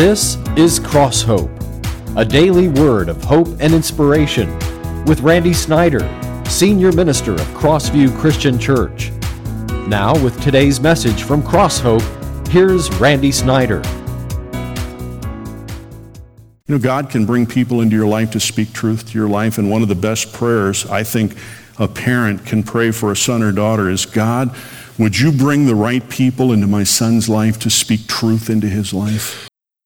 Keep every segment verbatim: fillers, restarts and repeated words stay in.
This is Cross Hope, a daily word of hope and inspiration with Randy Snyder, Senior Minister of Crossview Christian Church. Now with today's message from Cross Hope, here's Randy Snyder. You know, God can bring people into your life to speak truth to your life, and one of the best prayers I think a parent can pray for a son or daughter is, God, would you bring the right people into my son's life to speak truth into his life?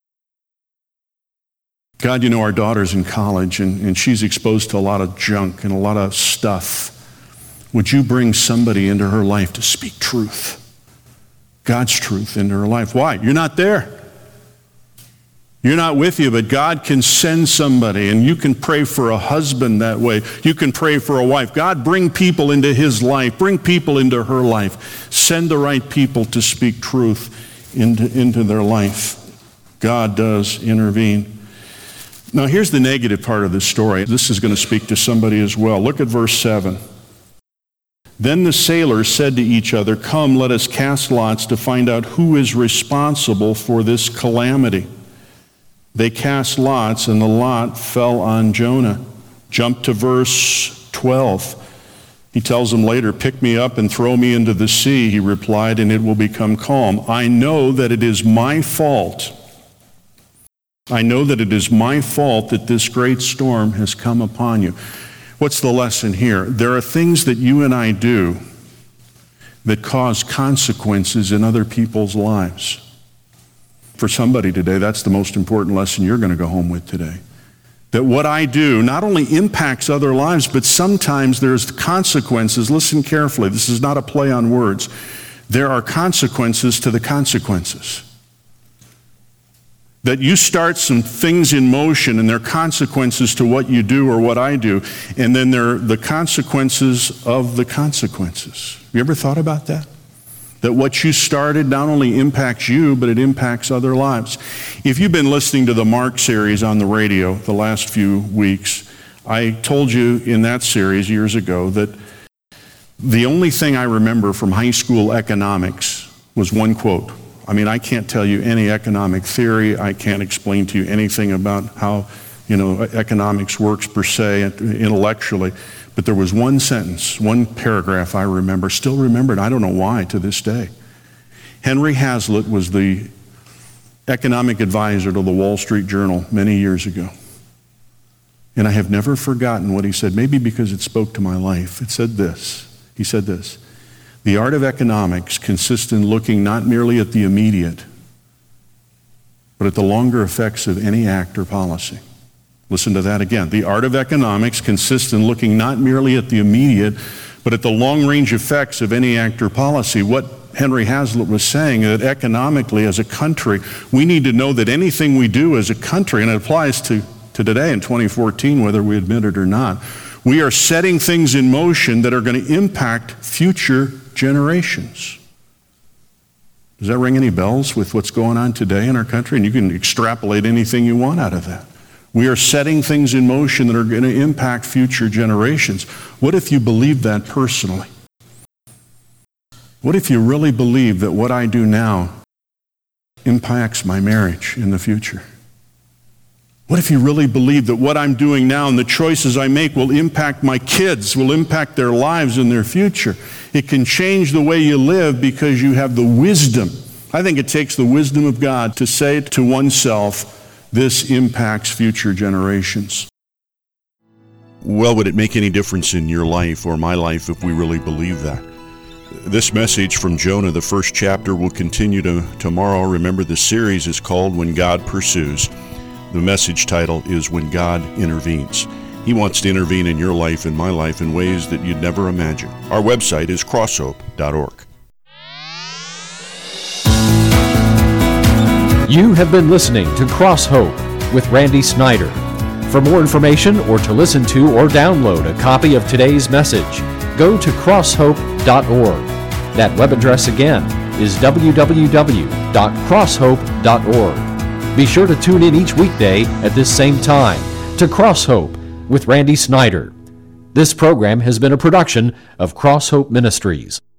God, you know, our daughter's in college, and, and she's exposed to a lot of junk and a lot of stuff. Would you bring somebody into her life to speak truth, God's truth into her life? Why? You're not there. You're not with you, but God can send somebody, and you can pray for a husband that way. You can pray for a wife. God, bring people into his life. Bring people into her life. Send the right people to speak truth into, into their life. God does intervene. Now, here's the negative part of this story. This is going to speak to somebody as well. Look at verse seven. Then the sailors said to each other, "Come, let us cast lots to find out who is responsible for this calamity." They cast lots, and the lot fell on Jonah. Jump to verse twelve. He tells them later, "Pick me up and throw me into the sea," he replied, "and it will become calm. I know that it is my fault. I know that it is my fault that this great storm has come upon you." What's the lesson here? There are things that you and I do that cause consequences in other people's lives. For somebody today, that's the most important lesson you're going to go home with today. That what I do not only impacts other lives, but sometimes there's consequences. Listen carefully. This is not a play on words. There are consequences to the consequences. That you start some things in motion, and there are consequences to what you do or what I do, and then there are the consequences of the consequences. Have you ever thought about that? That what you started not only impacts you, but it impacts other lives. If you've been listening to the Mark series on the radio the last few weeks, I told you in that series years ago that the only thing I remember from high school economics was one quote. I mean, I can't tell you any economic theory. I can't explain to you anything about how, you know, economics works per se, intellectually. But there was one sentence, one paragraph I remember, still remember it. I don't know why to this day. Henry Hazlitt was the economic advisor to the Wall Street Journal many years ago. And I have never forgotten what he said, maybe because it spoke to my life. It said this. He said this. "The art of economics consists in looking not merely at the immediate, but at the longer effects of any act or policy." Listen to that again. The art of economics consists in looking not merely at the immediate, but at the long-range effects of any act or policy. What Henry Hazlitt was saying, that economically as a country, we need to know that anything we do as a country, and it applies to, to today in twenty fourteen, whether we admit it or not, we are setting things in motion that are going to impact future generations. Does that ring any bells with what's going on today in our country? And you can extrapolate anything you want out of that. We are setting things in motion that are going to impact future generations. What if you believe that personally? What if you really believe that what I do now impacts my marriage in the future? What if you really believe that what I'm doing now and the choices I make will impact my kids, will impact their lives and their future? It can change the way you live because you have the wisdom. I think it takes the wisdom of God to say to oneself, this impacts future generations. Well, would it make any difference in your life or my life if we really believe that? This message from Jonah, the first chapter, will continue to tomorrow. Remember, the series is called When God Pursues. The message title is When God Intervenes. He wants to intervene in your life and my life in ways that you'd never imagine. Our website is cross hope dot org. You have been listening to Cross Hope with Randy Snyder. For more information or to listen to or download a copy of today's message, go to cross hope dot org. That web address again is w w w dot cross hope dot org. Be sure to tune in each weekday at this same time to Cross Hope with Randy Snyder. This program has been a production of Cross Hope Ministries.